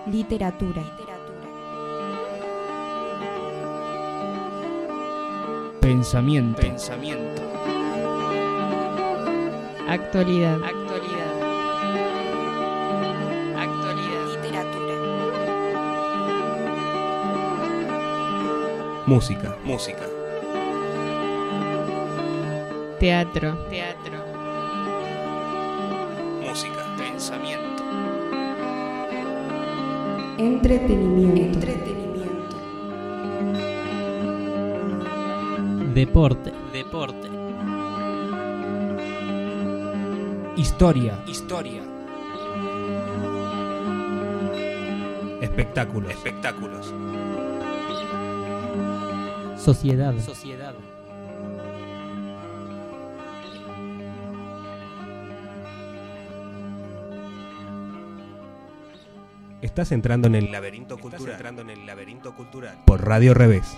Literatura. Pensamiento. Actualidad. Literatura. Música. Teatro. Música. Pensamiento. Entretenimiento. Deporte. Historia. Espectáculos. Sociedad. Estás entrando en el laberinto cultural. Por Radio Revés.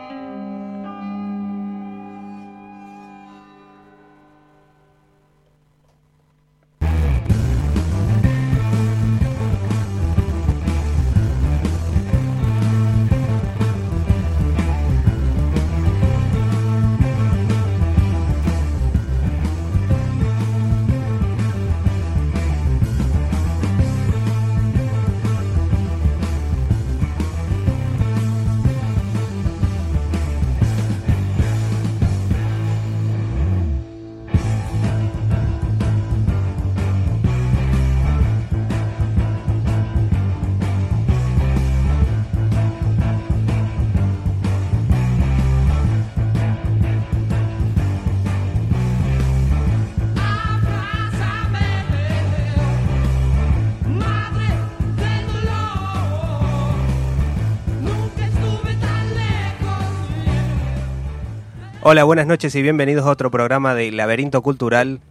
Hola, buenas noches y bienvenidos a otro programa de Laberinto Cultural.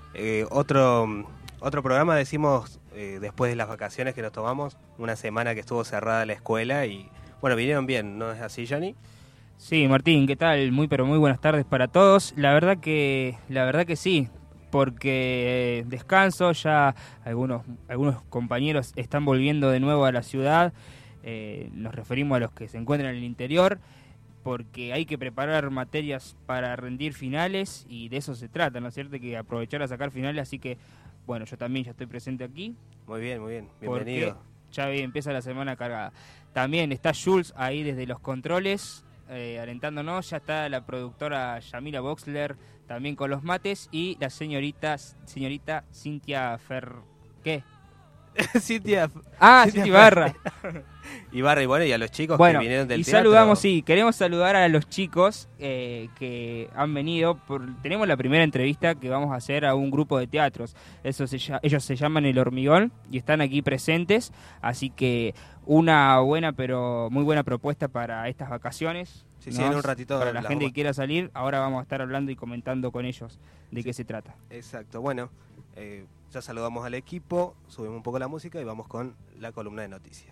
Otro programa, decimos, después de las vacaciones que nos tomamos, una semana que estuvo cerrada la escuela y, bueno, vinieron bien, ¿no es así, Johnny? Sí, Martín, ¿qué tal? Muy buenas tardes para todos. La verdad que sí, porque descanso, ya algunos compañeros están volviendo de nuevo a la ciudad. Nos referimos a los que se encuentran en el interior, porque hay que preparar materias para rendir finales y de eso se trata, ¿no es cierto? Que aprovechar a sacar finales, así que, bueno, yo también ya estoy presente aquí. Muy bien, bienvenido. Ya empieza la semana cargada. También está Jules ahí desde los controles, alentándonos. Ya está la productora Yamila Boxler también con los mates y la señorita Cintia ¿qué? Cintia Ibarra. Ibarra, y bueno, y a los chicos que vinieron del teatro. saludamos, queremos saludar a los chicos que han venido. Tenemos la primera entrevista que vamos a hacer a un grupo de teatros. Ellos se llaman El Hormigón y están aquí presentes, así que una buena, pero muy buena propuesta para estas vacaciones. Sí, en un ratito. Para la gente que quiera salir, ahora vamos a estar hablando y comentando con ellos de qué se trata. Exacto, bueno, ya saludamos al equipo, subimos un poco la música y vamos con la columna de noticias.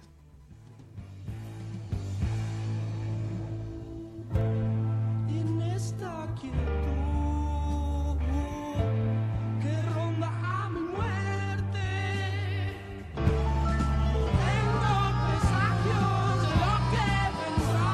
En esta quietud que ronda a mi muerte, tengo presagios de lo que vendrá.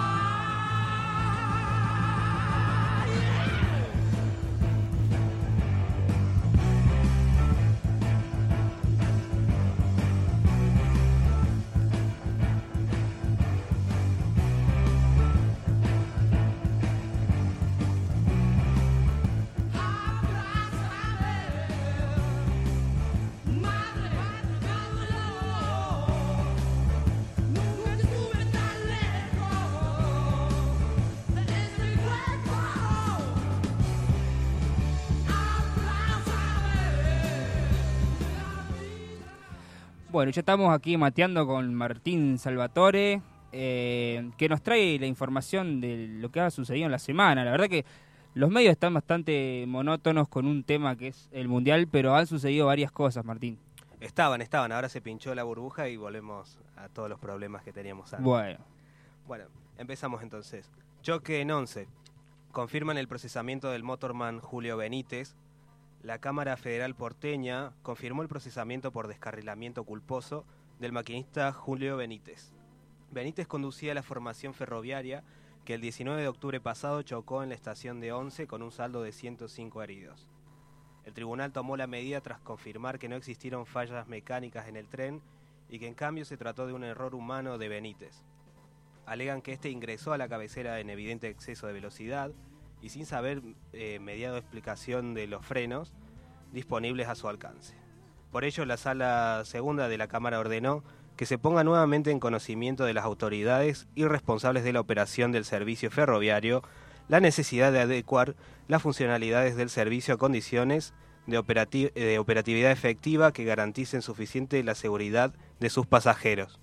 Bueno, ya estamos aquí mateando con Martín Salvatore, que nos trae la información de lo que ha sucedido en la semana. La verdad que los medios están bastante monótonos con un tema que es el Mundial, pero han sucedido varias cosas, Martín. Estaban, ahora se pinchó la burbuja y volvemos a todos los problemas que teníamos antes. Bueno, empezamos entonces. Choque en 11. Confirman el procesamiento del motorman Julio Benítez. La Cámara Federal porteña confirmó el procesamiento por descarrilamiento culposo del maquinista Julio Benítez. Benítez conducía la formación ferroviaria que el 19 de octubre pasado chocó en la estación de Once con un saldo de 105 heridos. El tribunal tomó la medida tras confirmar que no existieron fallas mecánicas en el tren y que en cambio se trató de un error humano de Benítez. Alegan que este ingresó a la cabecera en evidente exceso de velocidad y sin saber mediado explicación de los frenos disponibles a su alcance. Por ello, la Sala Segunda de la Cámara ordenó que se ponga nuevamente en conocimiento de las autoridades y responsables de la operación del servicio ferroviario la necesidad de adecuar las funcionalidades del servicio a condiciones de operatividad efectiva que garanticen suficiente la seguridad de sus pasajeros.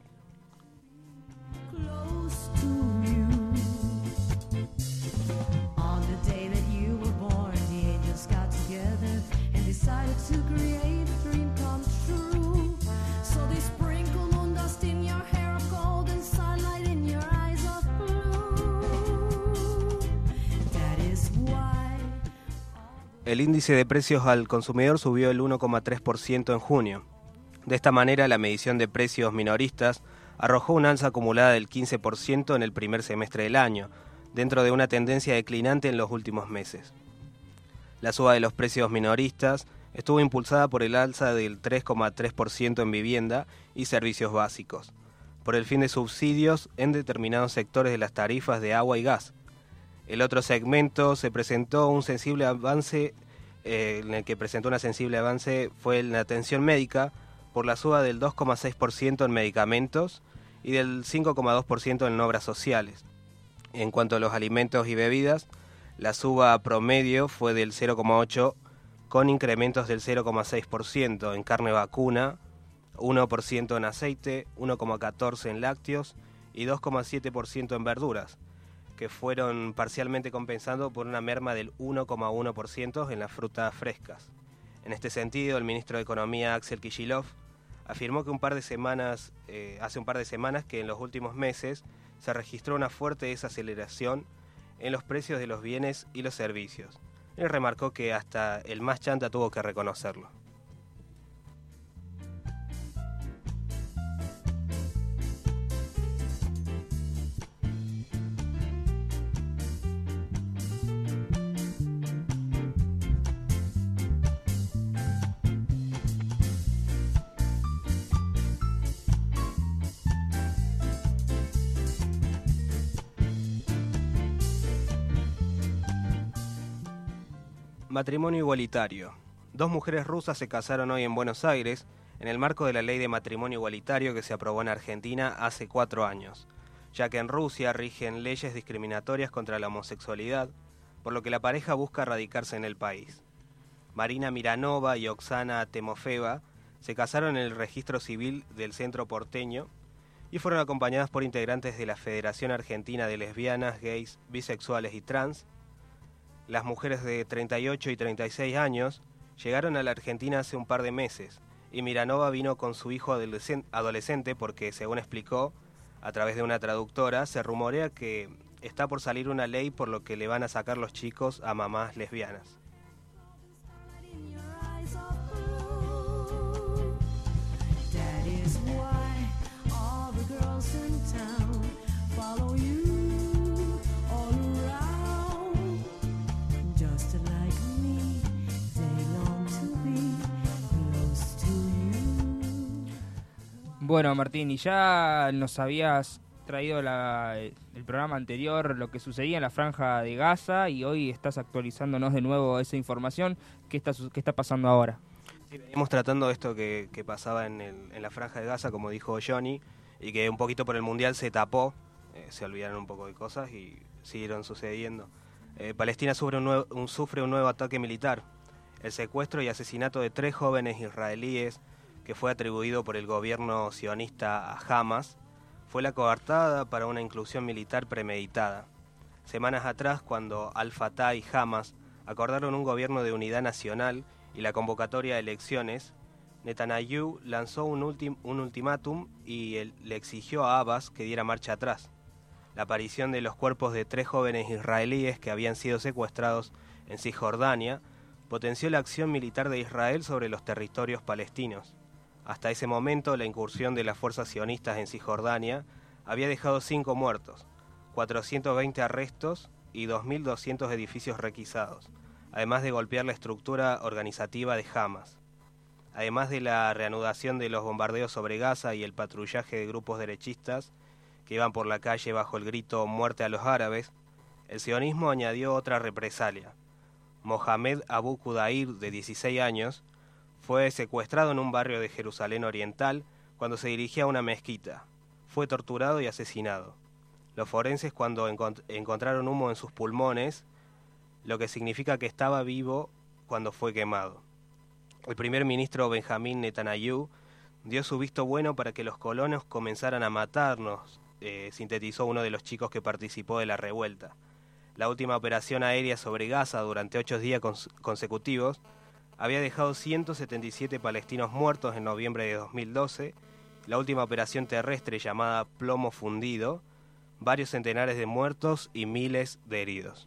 El índice de precios al consumidor subió el 1,3% en junio. De esta manera, la medición de precios minoristas arrojó una alza acumulada del 15% en el primer semestre del año, dentro de una tendencia declinante en los últimos meses. La suba de los precios minoristas estuvo impulsada por el alza del 3,3% en vivienda y servicios básicos, por el fin de subsidios en determinados sectores de las tarifas de agua y gas. El otro segmento se presentó un sensible avance, en el que presentó una sensible avance fue en la atención médica por la suba del 2,6% en medicamentos y del 5,2% en obras sociales. En cuanto a los alimentos y bebidas, la suba promedio fue del 0,8% con incrementos del 0,6% en carne vacuna, 1% en aceite, 1,14% en lácteos y 2,7% en verduras, que fueron parcialmente compensando por una merma del 1,1% en las frutas frescas. En este sentido, el ministro de Economía, Axel Kicillof, afirmó que hace un par de semanas que en los últimos meses se registró una fuerte desaceleración en los precios de los bienes y los servicios. Él remarcó que hasta el más chanta tuvo que reconocerlo. Matrimonio igualitario. Dos mujeres rusas se casaron hoy en Buenos Aires en el marco de la ley de matrimonio igualitario que se aprobó en Argentina hace 4 años, ya que en Rusia rigen leyes discriminatorias contra la homosexualidad, por lo que la pareja busca radicarse en el país. Marina Miranova y Oksana Timofeva se casaron en el registro civil del centro porteño y fueron acompañadas por integrantes de la Federación Argentina de Lesbianas, Gays, Bisexuales y Trans. Las mujeres de 38 y 36 años llegaron a la Argentina hace un par de meses y Miranova vino con su hijo adolescente porque, según explicó a través de una traductora, se rumorea que está por salir una ley por lo que le van a sacar los chicos a mamás lesbianas. Bueno, Martín, y ya nos habías traído el programa anterior lo que sucedía en la Franja de Gaza y hoy estás actualizándonos de nuevo esa información. ¿Qué está pasando ahora? Sí, venimos tratando esto que pasaba en la Franja de Gaza, como dijo Johnny, y que un poquito por el Mundial se tapó, se olvidaron un poco de cosas y siguieron sucediendo. Palestina sufre un nuevo ataque militar, el secuestro y asesinato de 3 jóvenes israelíes que fue atribuido por el gobierno sionista a Hamas, fue la coartada para una inclusión militar premeditada. Semanas atrás, cuando Al-Fatah y Hamas acordaron un gobierno de unidad nacional y la convocatoria de elecciones, Netanyahu lanzó un ultimátum y le exigió a Abbas que diera marcha atrás. La aparición de los cuerpos de 3 jóvenes israelíes que habían sido secuestrados en Cisjordania potenció la acción militar de Israel sobre los territorios palestinos. Hasta ese momento, la incursión de las fuerzas sionistas en Cisjordania había dejado 5 muertos, 420 arrestos y 2.200 edificios requisados, además de golpear la estructura organizativa de Hamas. Además de la reanudación de los bombardeos sobre Gaza y el patrullaje de grupos derechistas que iban por la calle bajo el grito «Muerte a los árabes», el sionismo añadió otra represalia. Mohamed Abu Kudair, de 16 años, fue secuestrado en un barrio de Jerusalén Oriental cuando se dirigía a una mezquita. Fue torturado y asesinado. Los forenses, cuando encontraron humo en sus pulmones, lo que significa que estaba vivo cuando fue quemado. El primer ministro Benjamín Netanyahu dio su visto bueno para que los colonos comenzaran a matarnos, sintetizó uno de los chicos que participó de la revuelta. La última operación aérea sobre Gaza durante 8 días consecutivos había dejado 177 palestinos muertos en noviembre de 2012. La última operación terrestre, llamada Plomo Fundido, varios centenares de muertos y miles de heridos.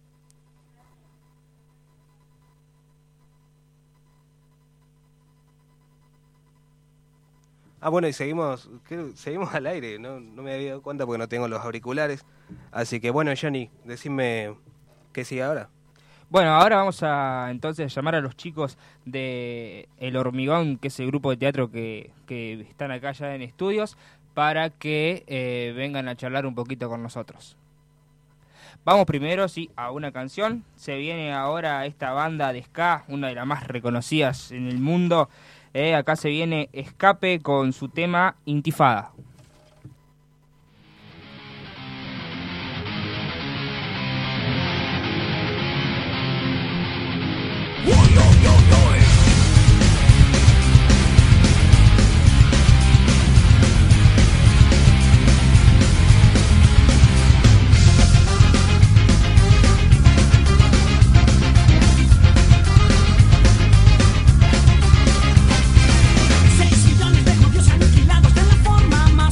Bueno, y seguimos al aire, no me había dado cuenta porque no tengo los auriculares. Así que bueno, Johnny, decime qué sigue ahora. Bueno, ahora vamos a entonces llamar a los chicos de El Hormigón, que es el grupo de teatro que están acá ya en estudios, para que vengan a charlar un poquito con nosotros. Vamos primero, sí, a una canción. Se viene ahora esta banda de ska, una de las más reconocidas en el mundo. Acá se viene Escape con su tema Intifada. Seis millones de judíos aniquilados de la forma más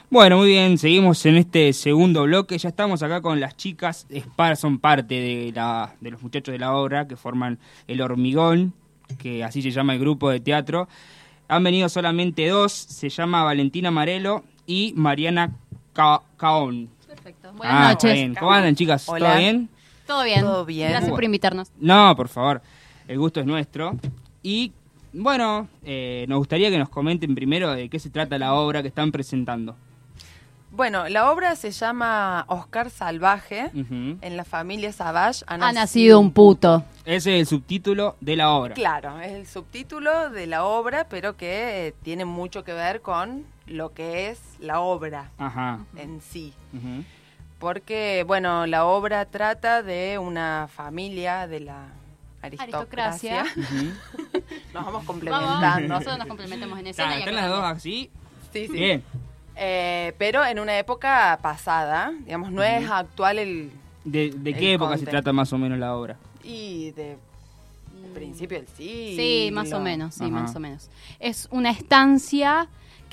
Bueno, muy bien, seguimos en este segundo bloque. Ya estamos acá con las chicas, son parte de los muchachos de la obra que forman El Hormigón, que así se llama el grupo de teatro. Han venido solamente dos, se llama Valentina Marelo y Mariana Caón. Perfecto. Buenas noches. Bien. ¿Cómo andan, chicas? Hola. ¿Todo bien? Todo bien. Todo bien. Gracias por invitarnos. No, por favor, el gusto es nuestro. Y bueno, nos gustaría que nos comenten primero de qué se trata la obra que están presentando. Bueno, la obra se llama Oscar Salvaje. Ujú. En la familia Savage Ha nacido un puto. Ese es el subtítulo de la obra. Claro, es el subtítulo de la obra, pero que tiene mucho que ver con lo que es la obra Ajá. en sí. Ujú. Porque, bueno, la obra trata de una familia de la aristocracia. Aristocracia. Nos vamos Vamos, complementando. nosotros nos complementamos en escena. y ¿Están acá las dos también. así? Sí, sí. Bien. Pero en una época pasada, digamos, no es actual ¿De qué El época se content. trata más o menos la obra? y de principio del siglo. Sí, más o menos, sí, Ajá. más o menos. Es una estancia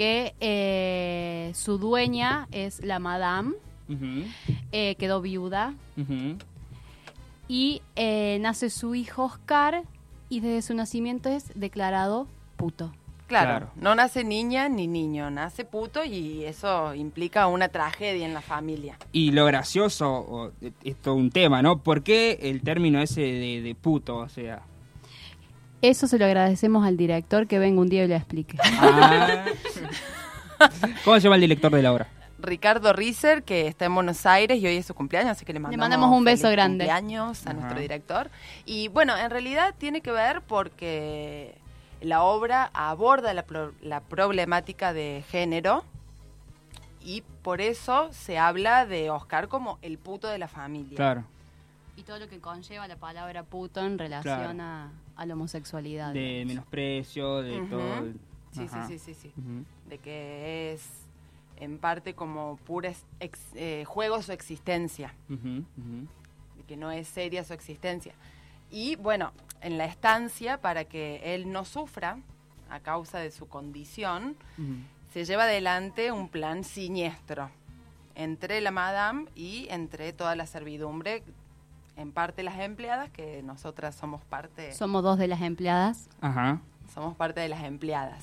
que su dueña es la madame, Ujú, quedó viuda ujú. y nace su hijo Oscar y desde su nacimiento es declarado puto. Claro, Claro. no nace niña ni niño, nace puto y eso implica una tragedia en la familia. Y lo gracioso, es todo un tema, ¿no? ¿Por qué el término ese de puto? O sea... Eso se lo agradecemos al director que venga un día y lo explique. Ah. ¿Cómo se llama el director de la obra? Ricardo Risser, que está en Buenos Aires y hoy es su cumpleaños, así que le mandamos un beso feliz grande. cumpleaños a Ajá. nuestro director. Y bueno, en realidad tiene que ver porque la obra aborda la problemática de género y por eso se habla de Oscar como el puto de la familia. Claro, Y todo lo que conlleva la palabra puto en relación a la homosexualidad. de digamos. menosprecio, de Ujú. todo... Sí, Ajá. sí. Ujú. De que es en parte como pura juego su existencia, Ujú, ujú. de que no es seria su existencia. Y bueno, en la estancia, para que él no sufra a causa de su condición, Ujú. se lleva adelante un plan siniestro entre la madame y entre toda la servidumbre, en parte las empleadas, que nosotras somos parte, Somos dos de las empleadas. Ajá. somos parte de las empleadas.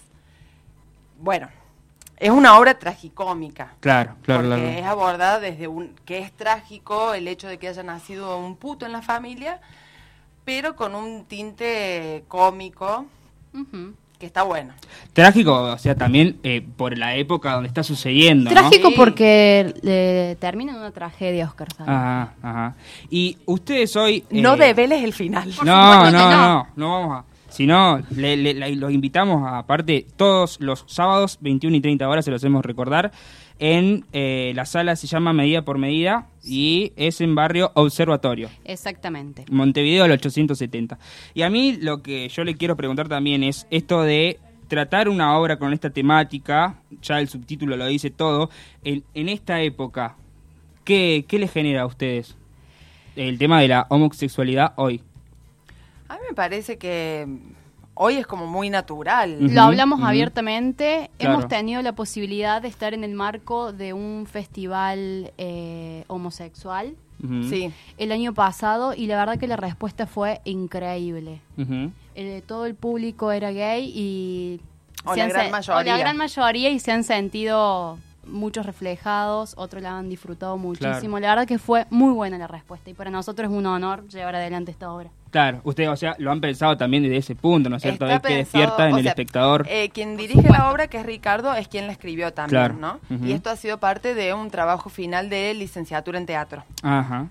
Bueno, es una obra tragicómica. Claro, claro, Porque claro. es abordada desde que es trágico el hecho de que haya nacido un puto en la familia, pero con un tinte cómico Ujú. que está bueno. Trágico, o sea, también por la época donde está sucediendo, ¿no? Trágico Sí. porque termina en una tragedia, Oscar Sáenz. Ajá, ajá. Y ustedes hoy... No develes el final. Por No, supuesto que no vamos a... Si no, los invitamos, aparte, todos los sábados, 21 y 30 horas, se los hacemos recordar, en la sala se llama Medida por Medida y es en barrio Observatorio, Exactamente. Montevideo al 870. Y a mí lo que yo le quiero preguntar también es esto de tratar una obra con esta temática, ya el subtítulo lo dice todo, en esta época, ¿qué les genera a ustedes el tema de la homosexualidad hoy? A mí me parece que hoy es como muy natural. Ujú, Lo hablamos ujú. abiertamente. Claro. Hemos tenido la posibilidad de estar en el marco de un festival homosexual Ujú, Sí, el año pasado y la verdad que la respuesta fue increíble. ujú. Todo el público era gay y... O se la han gran se- mayoría. o la gran mayoría y se han sentido muchos reflejados, otros la han disfrutado muchísimo. La verdad que fue muy buena la respuesta y para nosotros es un honor llevar adelante esta obra. Claro, ustedes, o sea, lo han pensado también desde ese punto, ¿no es cierto? Está Es que pensado, despierta en o el sea, espectador. quien dirige la obra, que es Ricardo, es quien la escribió también, Claro. ¿no? Ujú. Y esto ha sido parte de un trabajo final de licenciatura en teatro. Ajá.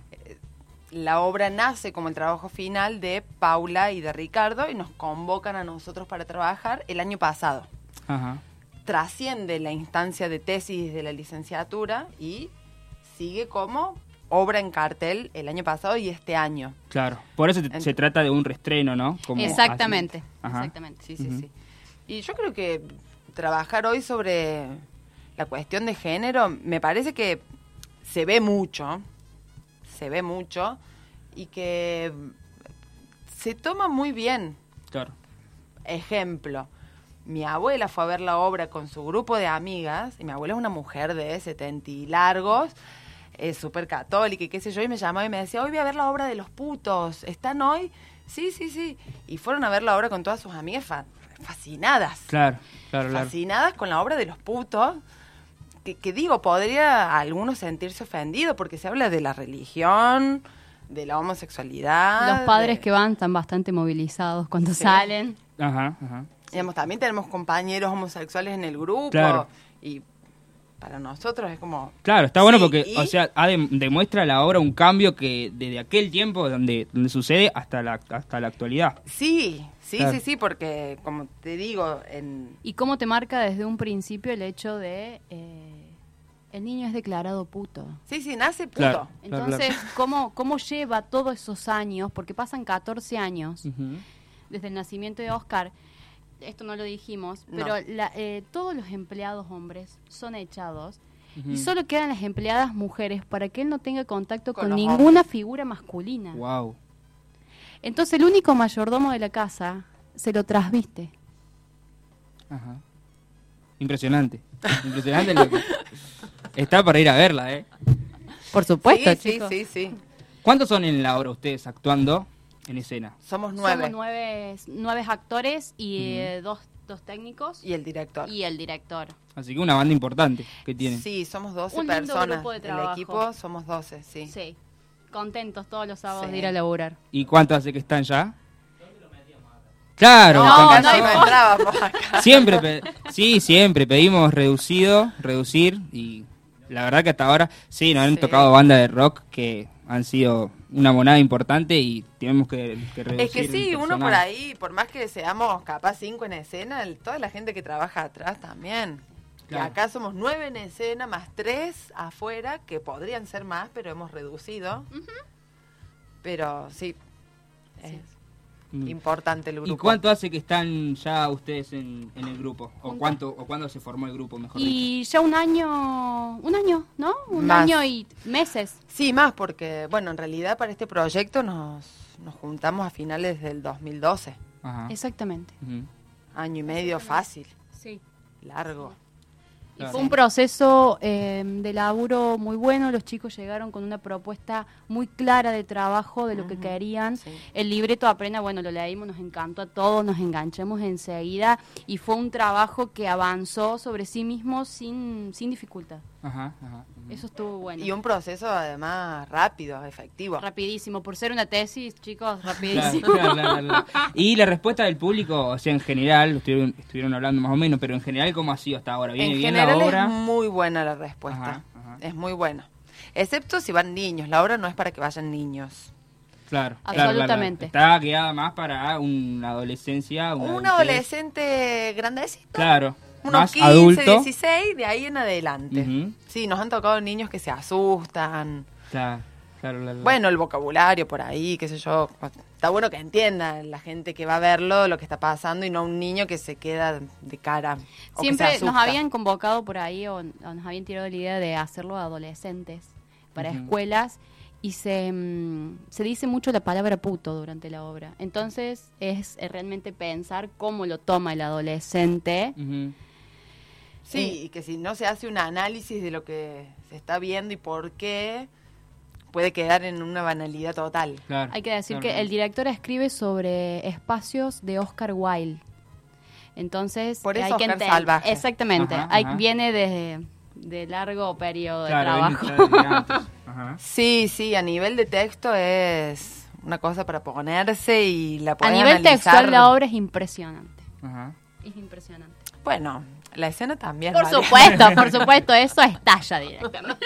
La obra nace como el trabajo final de Paula y de Ricardo y nos convocan a nosotros para trabajar el año pasado. Ajá. Trasciende la instancia de tesis de la licenciatura y sigue como obra en cartel el año pasado y este año. Claro. Por eso se trata de un reestreno, ¿no? Como Exactamente. así. Ajá. Exactamente. Sí, sí, Ujú. sí. Y yo creo que trabajar hoy sobre la cuestión de género me parece que se ve mucho y que se toma muy bien. Claro. Ejemplo, Mi abuela fue a ver la obra con su grupo de amigas, y mi abuela es una mujer de 70 y largos, es súper católica y qué sé yo, y me llamaba y me decía, hoy voy a ver la obra de Los Putos, ¿están hoy? Sí. Y fueron a ver la obra con todas sus amigas fascinadas. Claro. Fascinadas con la obra de Los Putos, que digo, podría algunos sentirse ofendidos porque se habla de la religión, de la homosexualidad. Los padres que van están bastante movilizados cuando salen. Ajá. Digamos, también tenemos compañeros homosexuales en el grupo. Claro. Y para nosotros es como... Claro, está bueno Sí, porque, o sea, demuestra la obra un cambio que desde aquel tiempo donde sucede hasta la actualidad. Sí, Claro. sí, porque como te digo, ¿Y cómo te marca desde un principio el hecho de el niño es declarado puto? Sí, nace puto. Claro. Entonces, ¿cómo lleva todos esos años? Porque pasan 14 años Ujú. desde el nacimiento de Oscar. Esto no lo dijimos, No. pero todos los empleados hombres son echados Ujú. y solo quedan las empleadas mujeres para que él no tenga contacto Con con los ninguna figura masculina. Wow. Entonces el único mayordomo de la casa se lo trasviste. Ajá. Impresionante. Impresionante lo que... Está para ir a verla, ¿eh? Por supuesto, Sí. chicos. ¿Cuántos son en la obra ustedes actuando en escena? Somos 9. Somos nueve actores y dos técnicos Y el director. y el director. Así que una banda importante que tienen. Sí, somos 12 Un lindo personas. grupo de El trabajo. equipo somos 12, sí. Sí, contentos todos los sábados Sí. de ir a laburar. ¿Y cuánto hace que están ya? Claro, No, con no razón. entrábamos acá. Siempre pedimos reducir y la verdad que hasta ahora sí, nos han tocado bandas de rock que han sido una monada importante y tenemos que reducir. Es que sí, el uno por personal. ahí, por más que seamos capaz 5 en escena, toda la gente que trabaja atrás también. Claro. Y acá somos 9 en escena más 3 afuera, que podrían ser más, pero hemos reducido. Pero sí, es Mm. importante el grupo. ¿Y cuánto hace que están ya ustedes en el grupo? ¿O cuándo se formó el grupo, mejor dicho? Y ya un año, ¿no? Un Más. año y meses. Sí, más, porque, bueno, en realidad para este proyecto nos juntamos a finales del 2012. Ajá. Exactamente. Ujú. Año y medio fácil, Sí. largo. Y Claro. fue un proceso de laburo muy bueno. Los chicos llegaron con una propuesta muy clara de trabajo, de lo que Ujú, querían. sí. El libreto apenas, bueno, lo leímos, nos encantó a todos, nos enganchamos enseguida y fue un trabajo que avanzó sobre sí mismo sin dificultad. Ajá. Ujú. Eso estuvo bueno. Y un proceso además rápido, efectivo. Rapidísimo, por ser una tesis, chicos, Claro, rapidísimo. claro. Y la respuesta del público, o sea, en general, estuvieron hablando más o menos, pero en general, ¿cómo ha sido hasta ahora? ¿Viene En bien general la obra? es muy buena la respuesta. Ajá. Es muy buena. Excepto si van niños. La obra no es para que vayan niños. Claro, Absolutamente. Está guiada más para una adolescencia. Un adultez. adolescente grandecito. Claro, Unos más 15, adulto. 16, de ahí en adelante. Ujú. Sí, nos han tocado niños que se asustan. Claro. Bueno, el vocabulario por ahí, qué sé yo. Está bueno que entienda la gente que va a verlo lo que está pasando y no un niño que se queda de cara. O que Siempre se nos asusta. habían convocado por ahí o nos habían tirado la idea de hacerlo a adolescentes para Ujú. escuelas y se dice mucho la palabra puto durante la obra. Entonces es realmente pensar cómo lo toma el adolescente. Ujú. Sí, y que si no se hace un análisis de lo que se está viendo y por qué, puede quedar en una banalidad total. Claro, Hay que decir claro. que el director escribe sobre espacios de Oscar Wilde. Entonces, Por eso hay que Oscar enten- Salvaje. Exactamente. Ajá, Hay- ajá. viene de largo periodo de Claro, trabajo. viene ya de antes. Ajá. Sí, a nivel de texto es una cosa para ponerse y la A podés nivel analizar. textual la obra es impresionante. Ajá. Es impresionante. Bueno, la escena también. Por María. supuesto, eso estalla directamente.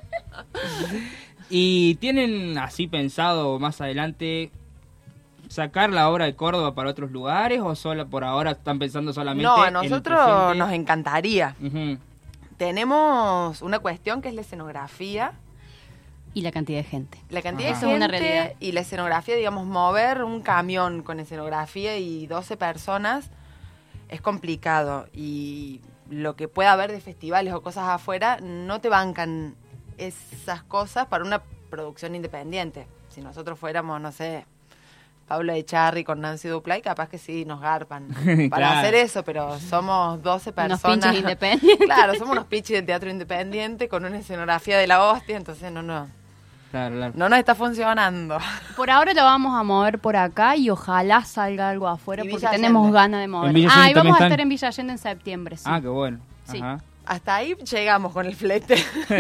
¿Y tienen así pensado más adelante sacar la obra de Córdoba para otros lugares o solo por ahora están pensando solamente No, a en el nosotros presente? nos encantaría. Ujú. Tenemos una cuestión que es la escenografía. Y la cantidad de gente. La cantidad Ajá. de Eso es una gente realidad. y la escenografía, digamos, mover un camión con escenografía y 12 personas es complicado. Y lo que pueda haber de festivales o cosas afuera, no te bancan esas cosas para una producción independiente. Si nosotros fuéramos, no sé, Pablo Echarri con Nancy Duplay, capaz que sí nos garpan para Claro. hacer eso, pero somos 12 Unos personas. pinches independientes. Claro, somos unos pinches del teatro independiente con una escenografía de la hostia, entonces no Claro. nos está funcionando. Por ahora lo vamos a mover por acá y ojalá salga algo afuera Y porque Villa tenemos Allende. ganas de mover. En Villa Allende Y vamos también a están. estar en Villa Allende en septiembre, sí. Ah, qué bueno. Sí. Ajá. Hasta ahí llegamos con el flete.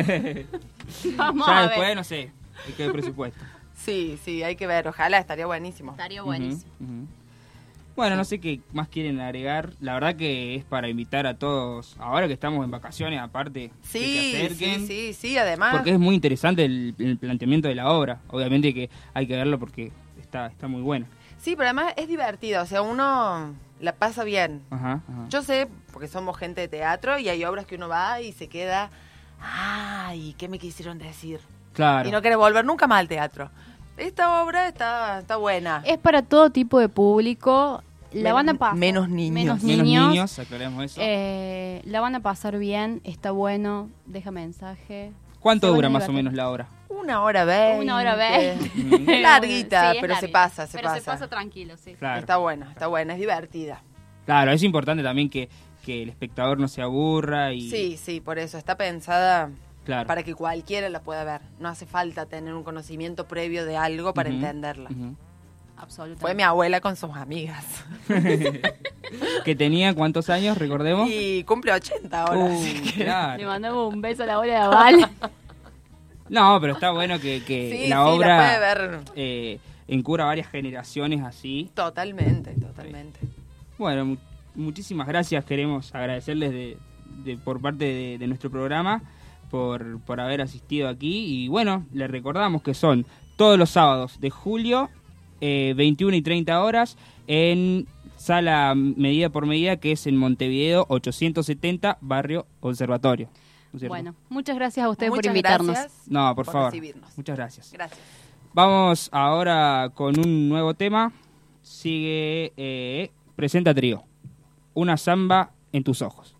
Vamos Ya a después, ver. no sé, hay que ver presupuesto. Sí, hay que ver, ojalá, estaría buenísimo. Estaría buenísimo. Ujú, ujú. Bueno, no sé qué más quieren agregar. La verdad que es para invitar a todos, ahora que estamos en vacaciones, aparte, que se Sí, acerquen. sí, además. Porque es muy interesante el planteamiento de la obra. Obviamente que hay que verlo porque está muy buena. Sí, pero además es divertido, o sea, uno la pasa bien. Ajá. Yo sé, porque somos gente de teatro y hay obras que uno va y se queda, ay, ¿qué me quisieron decir? Claro. Y no quiere volver nunca más al teatro. Esta obra está buena. Es para todo tipo de público. La van a pasar. Menos niños. Menos niños, aclaremos eso. La van a pasar bien, está bueno, deja mensaje. ¿Cuánto se van dura a más o divertir. menos la obra? 1h20. 1h20. Es larguita, Sí, es pero se larga. pasa, Pero se pasa tranquilo, sí. Claro. Está buena, es divertida. Claro, es importante también que el espectador no se aburra y... Sí, por eso está pensada claro. para que cualquiera la pueda ver. No hace falta tener un conocimiento previo de algo para Ujú, entenderla. ujú. Absolutamente. Fue mi abuela con sus amigas. Que tenía ¿cuántos años, recordemos? Y cumple 80 ahora. así que- Le Claro. mandamos un beso a la abuela de Aval. No, pero está bueno que Sí, la la obra puede ver. encubra varias generaciones así. Totalmente. Bueno, muchísimas gracias. Queremos agradecerles por parte de nuestro programa por haber asistido aquí. Y bueno, les recordamos que son todos los sábados de julio, 21 y 30 horas, en sala Medida por Medida, que es en Montevideo 870, barrio Observatorio. ¿No es cierto? Bueno, muchas gracias a ustedes por Muchas invitarnos. gracias No, por favor. recibirnos. Muchas gracias. Gracias. Vamos ahora con un nuevo tema. Sigue Presenta Trío. Una samba en tus ojos.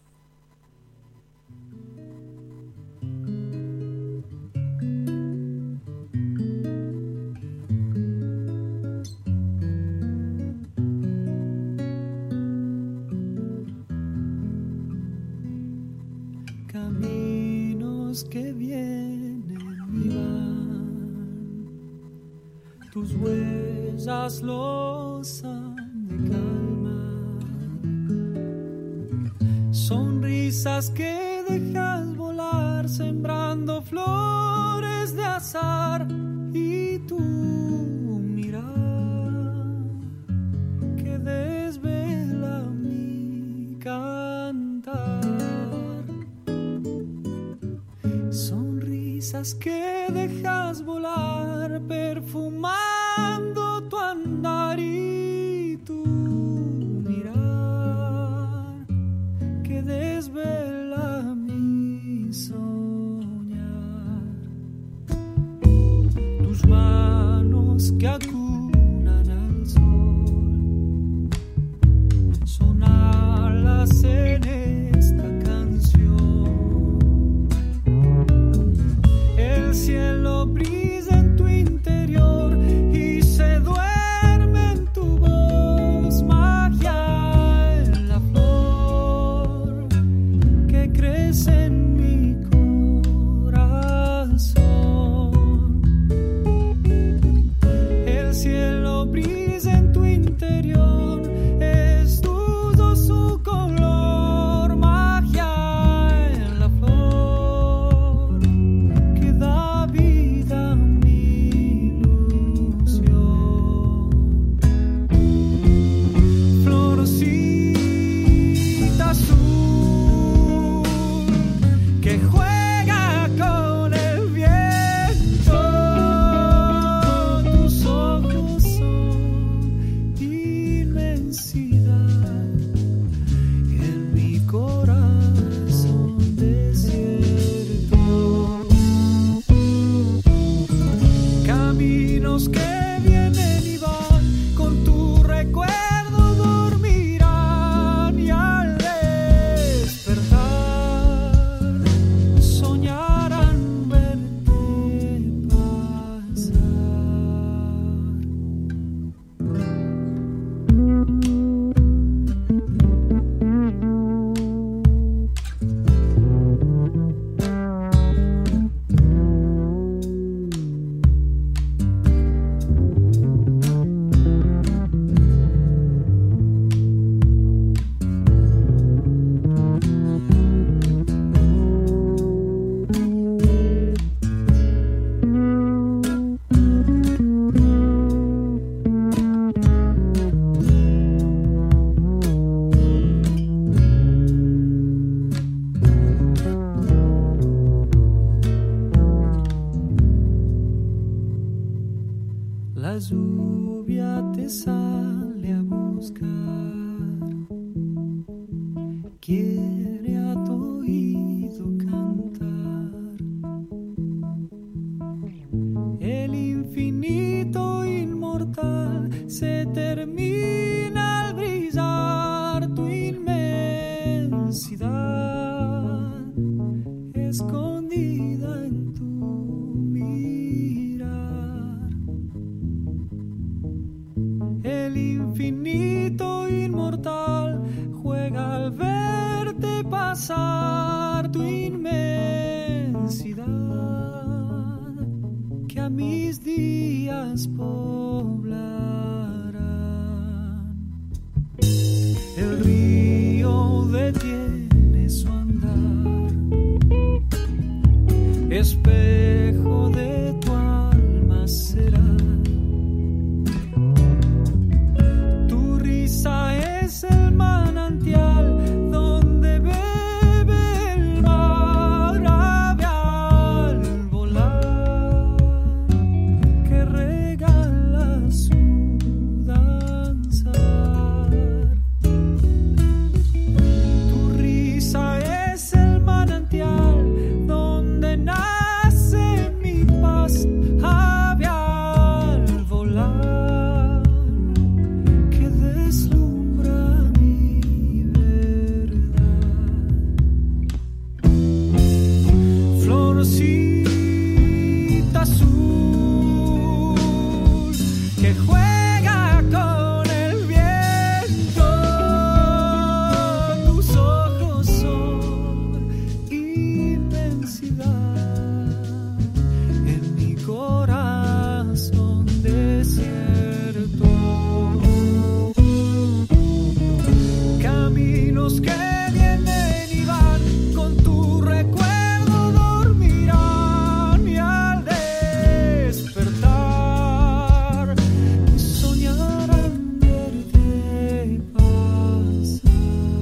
Caminos que vienen y van, tus huellas los han de calmar. Sonrisas que dejas volar, sembrando flores de azar, y tu mirar que desvela mi cantar. Sonrisas que dejas volar, perfumando tu andar, y tu mirar que desvela mi soñar. Tus manos que acunan al sol son alas en esta canción. El cielo brilla en tu interior y se duerme en tu voz, magia en la flor que crece en mi corazón. El quiere a tu oído cantar. El infinito inmortal se termina al brillar tu inmensidad, escondida en tu mirar. El infinito inmortal juega al verte pasar tu inmensidad, que a mis días poblarán. El río detiene su andar, espejo de tu alma será. Tu risa es el manantial donde bebe el mar ave al volar, que regala su danzar. Tu risa es el manantial donde nace mi paz ave al volar, que deslumbra mi verdad. Florcita azul que juega con el viento, tus ojos son inmensidad en mi corazón desierto. Caminos que vienen y van, con tu recuerdo dormirán, y al despertar soñarán verte pasar.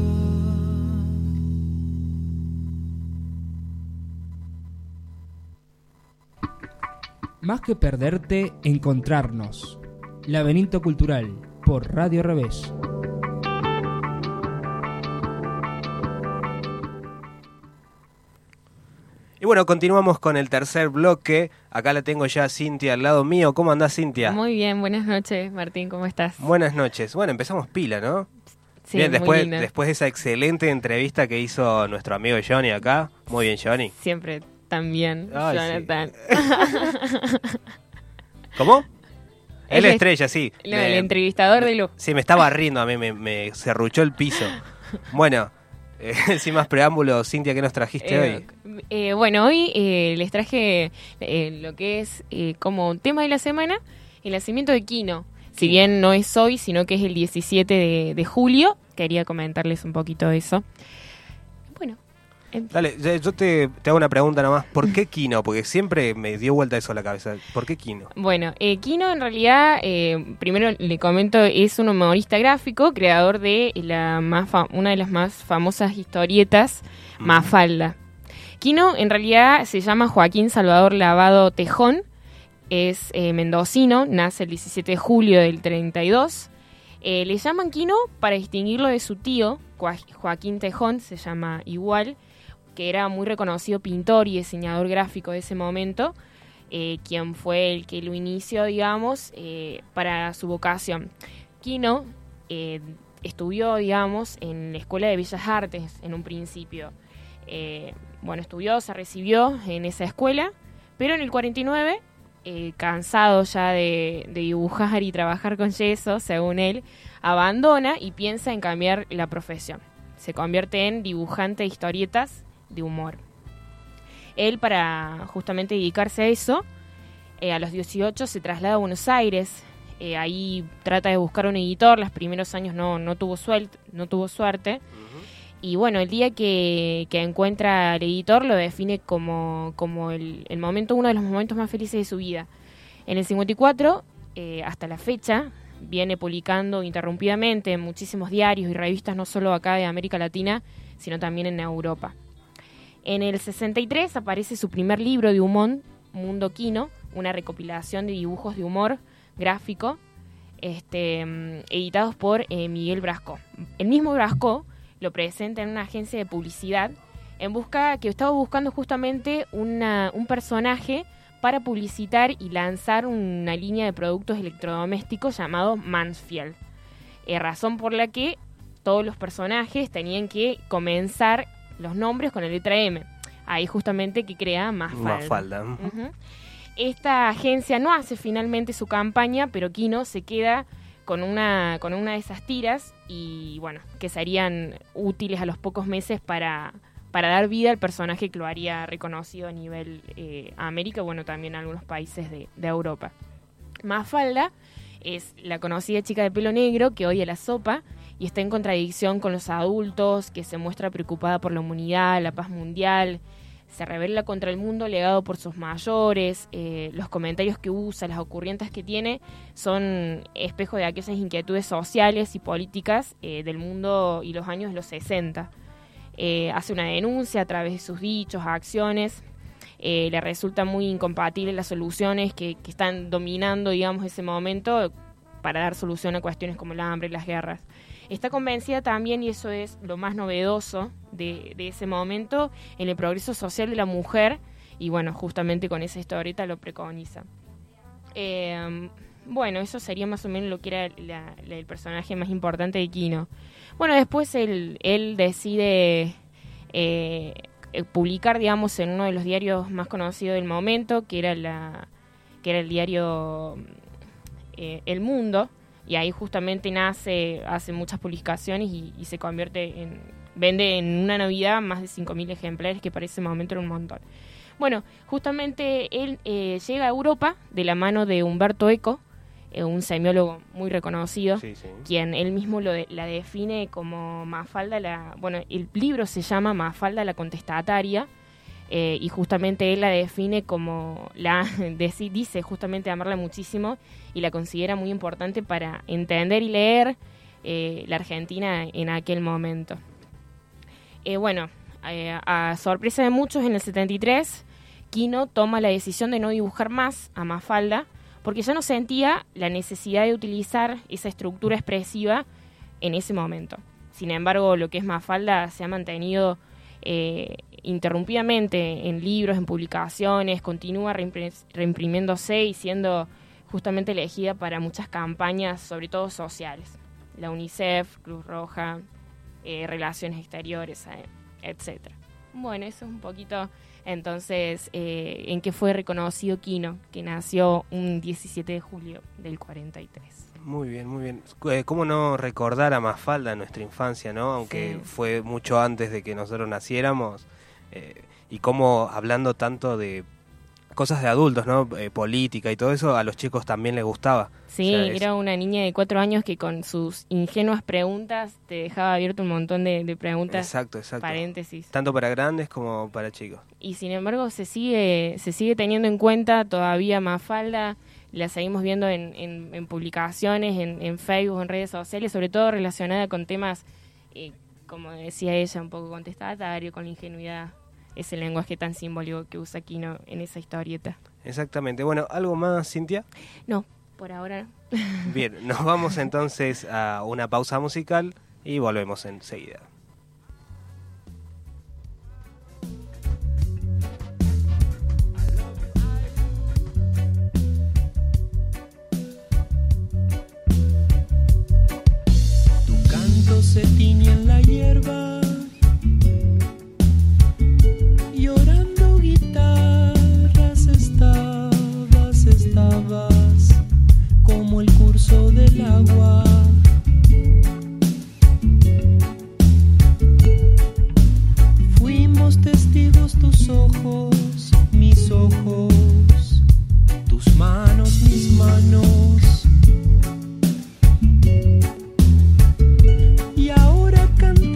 Más que perderte, encontrarnos. Laberinto Cultural, por Radio Revés. Y bueno, continuamos con el tercer bloque. Acá la tengo ya a Cintia al lado mío. ¿Cómo andás, Cintia? Muy bien, buenas noches, Martín, ¿cómo estás? Buenas noches. Bueno, empezamos pila, ¿no? Sí, bien, muy lindo. después de esa excelente entrevista que hizo nuestro amigo Johnny acá. Muy bien, Johnny. Siempre tan bien, Ay, Jonathan. ¿Cómo? Él Él es es- estrella, sí. El entrevistador de Lu. Sí, me estaba riendo a mí, me serruchó el piso. Bueno, sin más preámbulos, Cintia, ¿qué nos trajiste hoy? Bueno, hoy les traje lo que es como tema de la semana, el nacimiento de Quino. Si bien no es hoy, sino que es el 17 de julio, quería comentarles un poquito de eso. Bueno, Dale, yo te hago una pregunta nomás. ¿Por qué Quino? Porque siempre me dio vuelta eso a la cabeza. ¿Por qué Quino? Bueno, Quino en realidad, primero le comento, es un humorista gráfico, creador de una de las más famosas historietas, Mafalda. Quino en realidad se llama Joaquín Salvador Lavado Tejón, es mendocino, nace el 17 de julio del 32. Le llaman Quino para distinguirlo de su tío, Joaquín Tejón, se llama igual, que era muy reconocido pintor y diseñador gráfico de ese momento, quien fue el que lo inició, digamos, para su vocación. Quino estudió, digamos, en la Escuela de Bellas Artes en un principio. Estudió, se recibió en esa escuela, pero en el 49, cansado ya de dibujar y trabajar con yeso, según él, abandona y piensa en cambiar la profesión. Se convierte en dibujante de historietas de humor. Él, para justamente dedicarse a eso, a los 18 se traslada a Buenos Aires. Ahí trata de buscar un editor. Los primeros años no tuvo suerte. Y bueno, el día que encuentra al editor lo define como el momento, uno de los momentos más felices de su vida. En el 54, hasta la fecha, viene publicando interrumpidamente en muchísimos diarios y revistas, no solo acá de América Latina, sino también en Europa. En el 63 aparece su primer libro de humor, Mundo Quino, una recopilación de dibujos de humor gráfico, editados por Miguel Brasco. El mismo Brasco lo presenta en una agencia de publicidad que estaba buscando justamente un personaje para publicitar y lanzar una línea de productos electrodomésticos llamado Mansfield. Razón por la que todos los personajes tenían que comenzar los nombres con la letra M. Ahí justamente que crea Mafalda. Uh-huh. Esta agencia no hace finalmente su campaña, pero Kino se queda con una de esas tiras y bueno, que serían útiles a los pocos meses para dar vida al personaje que lo haría reconocido a nivel América, bueno, también en algunos países de Europa. Mafalda es la conocida chica de pelo negro que odia la sopa y está en contradicción con los adultos, que se muestra preocupada por la humanidad, la paz mundial, se rebela contra el mundo legado por sus mayores, los comentarios que usa, las ocurrencias que tiene son espejo de aquellas inquietudes sociales y políticas del mundo y los años de los 60. Hace una denuncia a través de sus dichos, acciones, le resulta muy incompatible las soluciones que están dominando, digamos, ese momento para dar solución a cuestiones como el hambre y las guerras. Está convencida también, y eso es lo más novedoso de ese momento, en el progreso social de la mujer, y bueno, justamente con esa historieta lo preconiza. Bueno, eso sería más o menos lo que era el personaje más importante de Kino. Bueno, después él decide publicar, digamos, en uno de los diarios más conocidos del momento, que era el diario El Mundo, y ahí justamente hace muchas publicaciones y se vende en una Navidad más de 5.000 ejemplares, que para ese momento era un montón. Bueno, justamente él llega a Europa de la mano de Umberto Eco, un semiólogo muy reconocido, sí. Quien él mismo la define como Mafalda, el libro se llama Mafalda la contestataria, y justamente él la define como dice justamente amarla muchísimo y la considera muy importante para entender y leer la Argentina en aquel momento. A sorpresa de muchos, en el 73 Kino toma la decisión de no dibujar más a Mafalda porque ya no sentía la necesidad de utilizar esa estructura expresiva en ese momento. Sin embargo, lo que es Mafalda se ha mantenido interrumpidamente en libros, en publicaciones, continúa reimprimiéndose y siendo justamente elegida para muchas campañas, sobre todo sociales. La UNICEF, Cruz Roja, Relaciones Exteriores, etc. Bueno, eso es un poquito, entonces, en qué fue reconocido Kino, que nació un 17 de julio del 43. Muy bien, muy bien. ¿Cómo no recordar a Mafalda en nuestra infancia, no? Aunque sí, fue mucho antes de que nosotros naciéramos. Y cómo, hablando tanto de cosas de adultos, ¿no? Política y todo eso, a los chicos también les gustaba. Sí, o sea, era una niña de 4 años que con sus ingenuas preguntas te dejaba abierto un montón de preguntas. Exacto. Paréntesis. Tanto para grandes como para chicos. Y sin embargo se sigue teniendo en cuenta todavía Mafalda. La seguimos viendo en publicaciones, en Facebook, en redes sociales, sobre todo relacionada con temas, como decía ella, un poco contestatario, con la ingenuidad, ese lenguaje tan simbólico que usa Kino en esa historieta. Exactamente. Bueno, ¿algo más, Cintia? No, por ahora no. Bien, nos vamos entonces a una pausa musical y volvemos enseguida. Se tiñe en la hierba, llorando guitarras estabas como el curso del agua. Fuimos testigos tus ojos, mis ojos, tus manos, mis manos. Y ahora cantamos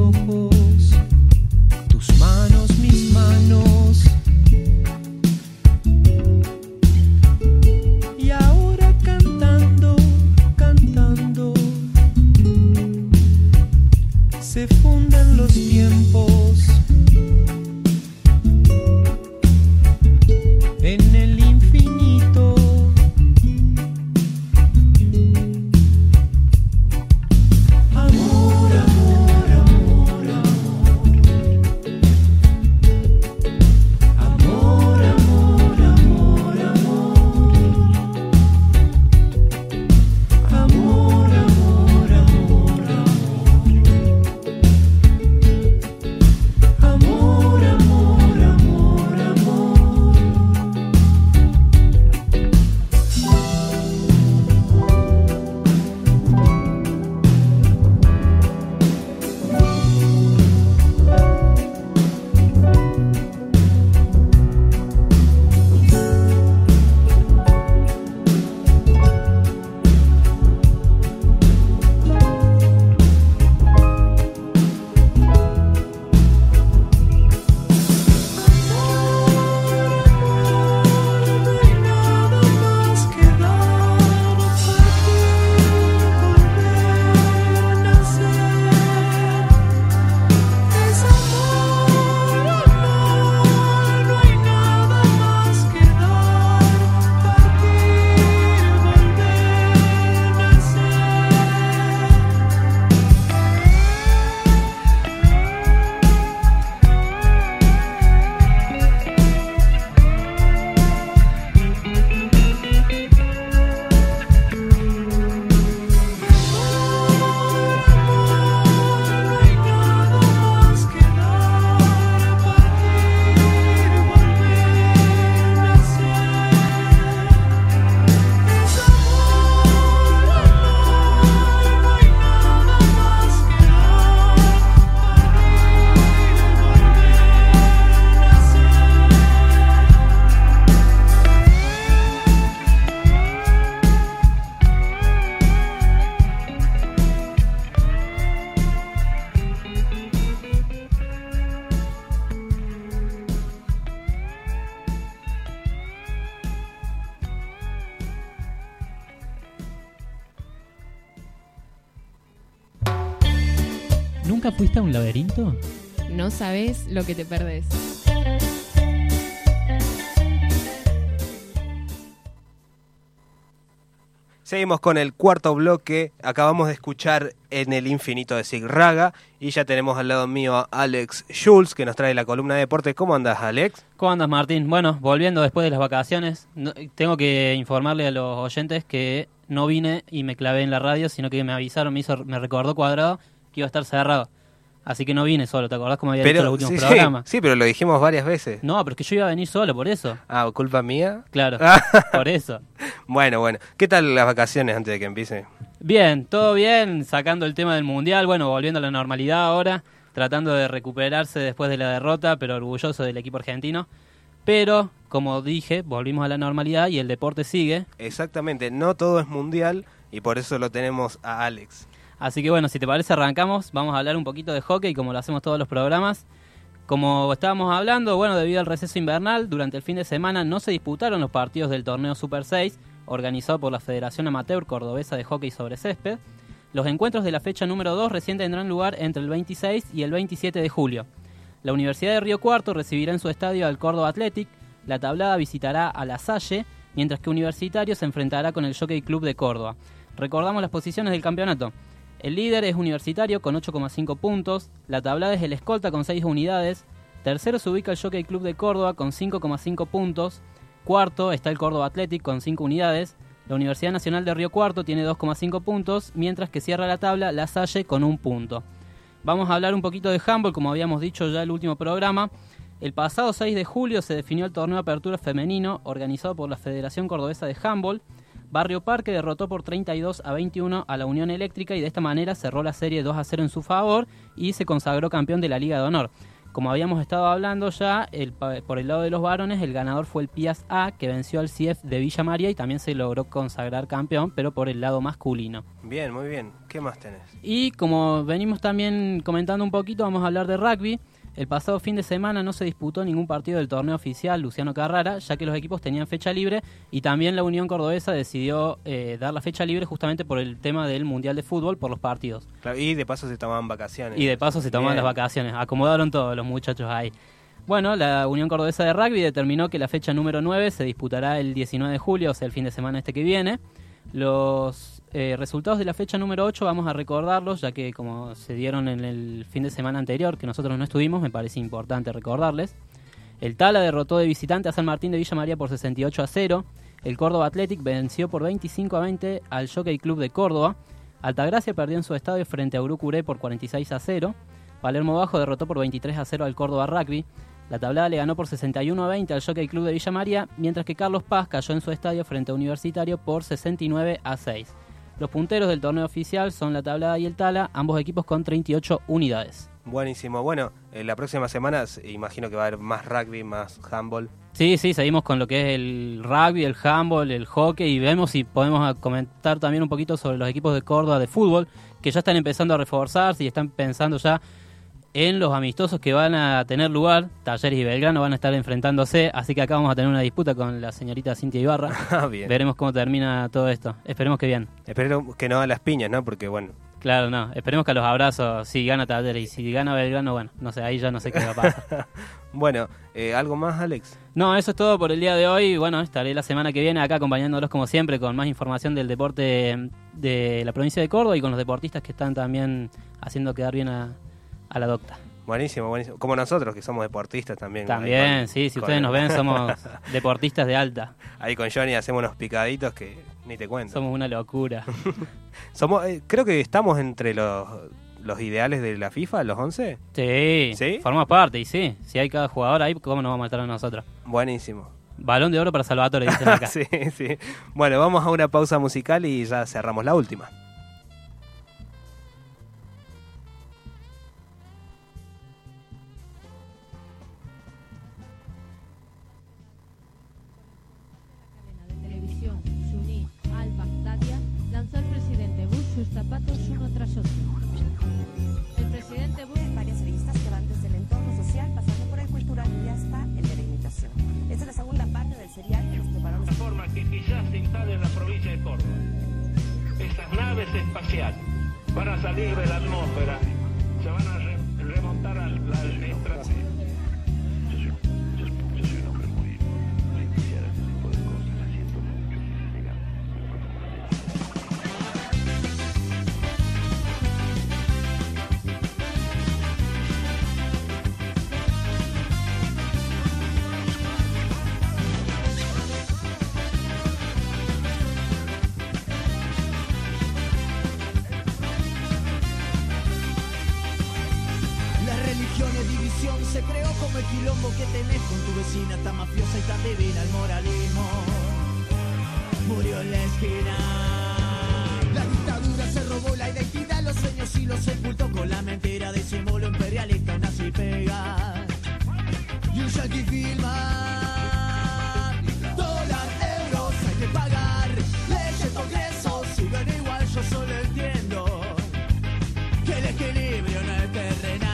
ojos, tus manos, mis manos. Y ahora cantando, cantando, se funden los tiempos en el infinito. Amor, amor, amor, amor. Amor, amor, amor, amor. Amor, amor, amor, amor. Amor, amor, amor, amor. No hay nada más que dar, partir, volver a nacer. Es amor, amor, no hay nada más que dar, partir, volver a nacer. No hay nada más que dar, partir, volver a nacer. Es amor, amor, no hay nada más que dar, partir, volver a ¿Nunca fuiste a un laberinto? No sabes lo que te perdés. Seguimos con el cuarto bloque. Acabamos de escuchar En el infinito de Sig Raga y ya tenemos al lado mío a Alex Schulz, que nos trae la columna de deporte. ¿Cómo andas, Alex? ¿Cómo andas, Martín? Bueno, volviendo después de las vacaciones, tengo que informarle a los oyentes que no vine y me clavé en la radio, sino que me avisaron, me recordó Cuadrado que iba a estar cerrado. Así que no vine solo, ¿te acordás cómo había dicho en los últimos sí, programas? Sí, pero lo dijimos varias veces. No, pero es que yo iba a venir solo, por eso. Ah, ¿culpa mía? Claro, por eso. Bueno. ¿Qué tal las vacaciones antes de que empiece? Bien, todo bien, sacando el tema del Mundial, bueno, volviendo a la normalidad ahora, tratando de recuperarse después de la derrota, pero orgulloso del equipo argentino. Pero, como dije, volvimos a la normalidad y el deporte sigue. Exactamente, no todo es mundial y por eso lo tenemos a Alex. Así que bueno, si te parece arrancamos, vamos a hablar un poquito de hockey como lo hacemos todos los programas. Como estábamos hablando, bueno, debido al receso invernal, durante el fin de semana no se disputaron los partidos del torneo Super 6, organizado por la Federación Amateur Cordobesa de Hockey sobre Césped. Los encuentros de la fecha número 2 recién tendrán lugar entre el 26 y el 27 de julio. La Universidad de Río Cuarto recibirá en su estadio al Córdoba Athletic, la Tablada visitará a La Salle, mientras que Universitario se enfrentará con el Jockey Club de Córdoba. Recordamos las posiciones del campeonato. El líder es Universitario con 8,5 puntos, la Tablada es el escolta con 6 unidades, tercero se ubica el Jockey Club de Córdoba con 5,5 puntos, cuarto está el Córdoba Athletic con 5 unidades, la Universidad Nacional de Río Cuarto tiene 2,5 puntos, mientras que cierra la tabla La Salle con 1 punto. Vamos a hablar un poquito de handball, como habíamos dicho ya en el último programa. El pasado 6 de julio se definió el torneo de apertura femenino organizado por la Federación Cordobesa de Handball. Barrio Parque derrotó por 32-21 a la Unión Eléctrica y de esta manera cerró la serie 2-0 en su favor y se consagró campeón de la Liga de Honor. Como habíamos estado hablando ya, por el lado de los varones, el ganador fue el Pías A, que venció al CIEF de Villa María y también se logró consagrar campeón, pero por el lado masculino. Bien, muy bien. ¿Qué más tenés? Y como venimos también comentando un poquito, vamos a hablar de rugby. El pasado fin de semana no se disputó ningún partido del torneo oficial Luciano Carrara, ya que los equipos tenían fecha libre y también la Unión Cordobesa decidió dar la fecha libre justamente por el tema del Mundial de Fútbol, por los partidos. Claro, y de paso se tomaban vacaciones. Y de paso se tomaban las vacaciones, acomodaron todos los muchachos ahí. Bueno, la Unión Cordobesa de Rugby determinó que la fecha número 9 se disputará el 19 de julio, o sea, el fin de semana que viene. Los resultados de la fecha número 8 vamos a recordarlos, ya que como se dieron en el fin de semana anterior, que nosotros no estuvimos, me parece importante recordarles. El Tala derrotó de visitante a San Martín de Villa María por 68-0. El Córdoba Athletic venció por 25-20 al Jockey Club de Córdoba. Altagracia perdió en su estadio frente a Urucuré por 46-0. Palermo Bajo derrotó por 23-0 al Córdoba Rugby. La Tablada le ganó por 61-20 al Jockey Club de Villa María, mientras que Carlos Paz cayó en su estadio frente a Universitario por 69-6. Los punteros del torneo oficial son la Tablada y el Tala, ambos equipos con 38 unidades. Buenísimo. Bueno, la próxima semana imagino que va a haber más rugby, más handball. Sí, seguimos con lo que es el rugby, el handball, el hockey y vemos si podemos comentar también un poquito sobre los equipos de Córdoba de fútbol, que ya están empezando a reforzarse y están pensando ya en los amistosos que van a tener lugar. Talleres y Belgrano van a estar enfrentándose, así que acá vamos a tener una disputa con la señorita Cintia Ibarra. Bien. Veremos cómo termina todo esto. Esperemos que bien. Espero que no a las piñas, ¿no? Porque bueno. Claro, no. Esperemos que a los abrazos, si gana Talleres y si gana Belgrano, bueno, no sé, ahí ya no sé qué va a pasar. Bueno, ¿algo más, Alex? No, eso es todo por el día de hoy. Bueno, estaré la semana que viene acá acompañándolos como siempre con más información del deporte de la provincia de Córdoba y con los deportistas que están también haciendo quedar bien a la docta. Buenísimo, buenísimo. Como nosotros, que somos deportistas también. También, sí, si ustedes nos ven, somos deportistas de alta. Ahí con Johnny hacemos unos picaditos que ni te cuento. Somos una locura. Creo que estamos entre los ideales de la FIFA, los 11. Sí, formamos parte, y sí, si hay cada jugador ahí, ¿cómo nos vamos a estar a nosotros? Buenísimo. Balón de oro para Salvatore, dicen acá. Sí. Bueno, vamos a una pausa musical y ya cerramos la última. Sus zapatos uno tras otro. El presidente Bush... Varias revistas que van desde el entorno social, pasando por el cultural y hasta el de la imitación. Esta es la segunda parte del serial que nos preparó... La forma que quizás se instale en la provincia de Córdoba. Estas naves espaciales van a salir de la atmósfera, se van a remontar a la estrategia. Yo soy un hombre muy iniciado a este tipo de cosas, la siento mucho, digamos. Se creó como el quilombo que tenés con tu vecina tan mafiosa y tan divina. El moralismo murió en la esquina. La dictadura se robó la identidad, los sueños y los sepultó con la mentira de símbolo imperialista. Una así pega y un yankee filma. Dólar, euros, hay que pagar. Leyes, congresos, siguen igual, yo solo entiendo que el equilibrio no es terrenal.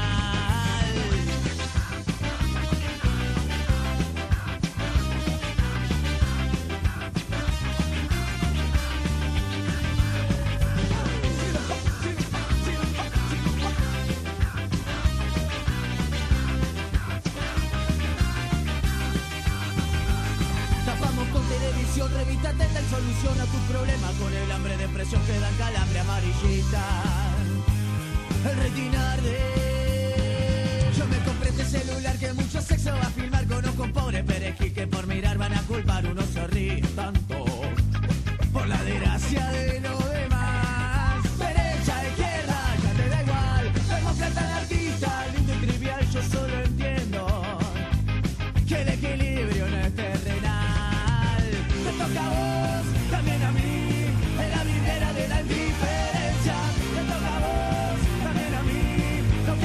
Revista Teta soluciona tus problemas con el hambre, depresión que dan calambre amarillita. El retinarde. Yo me compré este celular que mucho sexo va a filmar. Conozco un pobre perejil que por mirar van a culpar. Uno se ríe tanto por la desgracia de los demás. Derecha, izquierda, ya te da igual. Demócrata, anarquista, lindo y trivial. Yo solo entiendo que el equilibrio no es terrenal. Te toca a vos, también a mí, en la vidriera de la indiferencia. Te toca a vos, también a mí, no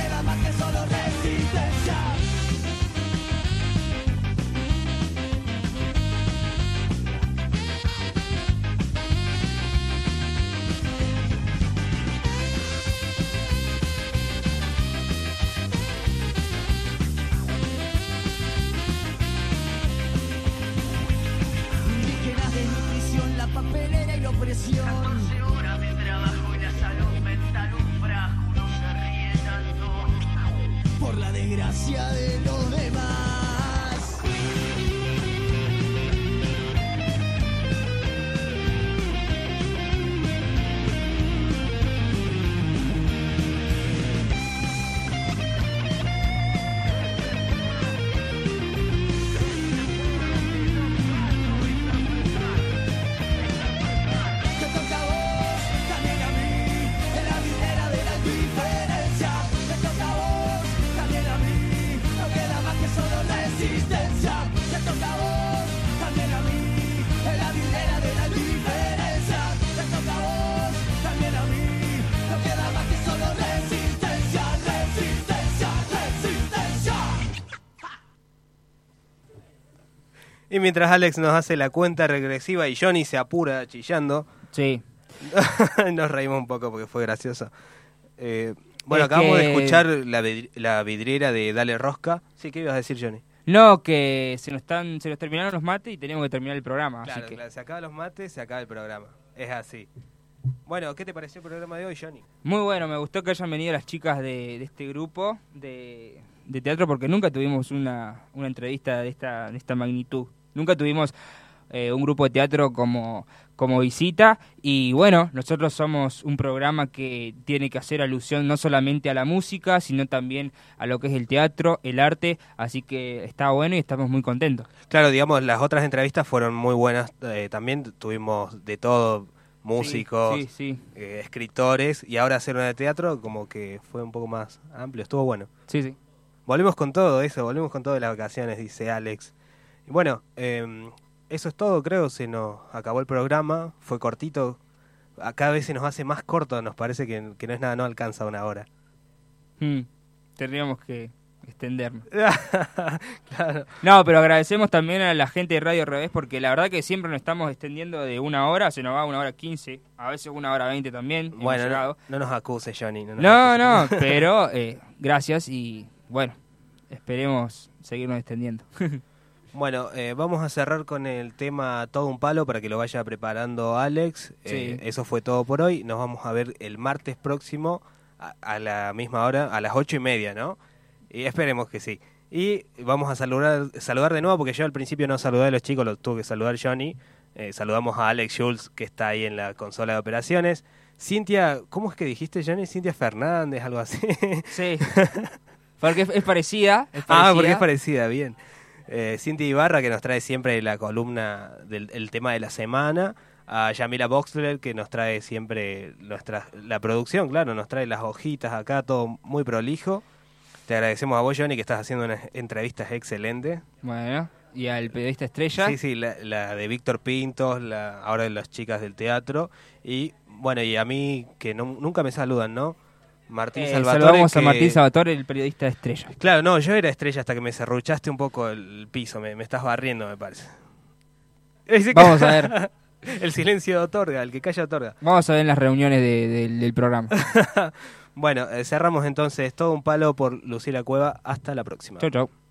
por la desgracia de los demás. Y mientras Alex nos hace la cuenta regresiva y Johnny se apura chillando, Sí. nos reímos un poco porque fue gracioso. Bueno, acabamos de escuchar la vidriera de Dale Rosca. Sí, ¿qué ibas a decir, Johnny? No, que se nos terminaron los mates y tenemos que terminar el programa. Claro, así que... claro, se acaban los mates, se acaba el programa. Es así. Bueno, ¿qué te pareció el programa de hoy, Johnny? Muy bueno, me gustó que hayan venido las chicas de este grupo de teatro porque nunca tuvimos una entrevista de esta magnitud. Nunca tuvimos un grupo de teatro como visita y bueno, nosotros somos un programa que tiene que hacer alusión no solamente a la música, sino también a lo que es el teatro, el arte, así que está bueno y estamos muy contentos. Claro, digamos, las otras entrevistas fueron muy buenas. También tuvimos de todo, músicos, sí. escritores, y ahora hacer una de teatro como que fue un poco más amplio, estuvo bueno. Sí. Volvimos con todo eso, volvimos con todo de las vacaciones, dice Alex. Y bueno, eso es todo, creo, se nos acabó el programa, fue cortito, a cada vez se nos hace más corto, nos parece que no es nada, no alcanza una hora. Tendríamos que extendernos. Claro. No, pero agradecemos también a la gente de Radio Revés porque la verdad que siempre nos estamos extendiendo de 1 hora, se nos va 1 hora 15, a veces 1 hora 20 también. Bueno, no nos acuse, Johnny. No, pero gracias y bueno, esperemos seguirnos extendiendo. Bueno, vamos a cerrar con el tema Todo un Palo para que lo vaya preparando Alex. Sí. Eso fue todo por hoy. Nos vamos a ver el martes próximo a la misma hora, a las 8:30, ¿no? Y esperemos que sí. Y vamos a saludar de nuevo porque yo al principio no saludé a los chicos, los tuvo que saludar Johnny. Saludamos a Alex Schultz, que está ahí en la consola de operaciones. Cintia, ¿cómo es que dijiste, Johnny? Cintia Fernández, algo así. Sí, porque es parecida. Ah, porque es parecida, bien. Cintia Ibarra, que nos trae siempre la columna del tema de la semana. A Yamila Boxler, que nos trae siempre la producción, claro, nos trae las hojitas acá, todo muy prolijo. Te agradecemos a vos, Johnny, que estás haciendo unas entrevistas excelentes. Bueno, y al periodista estrella. Sí, la de Víctor Pintos, ahora de las chicas del teatro. Y bueno, y a mí, que nunca me saludan, ¿no? Martín Salvatore. Saludamos a Martín Salvatore, el periodista estrella. Claro, no, yo era estrella hasta que me serruchaste un poco el piso, me estás barriendo, me parece. Vamos a ver. El silencio otorga, el que calla otorga. Vamos a ver en las reuniones del programa. Bueno, cerramos entonces Todo un Palo por Lucila Cueva. Hasta la próxima. Chau.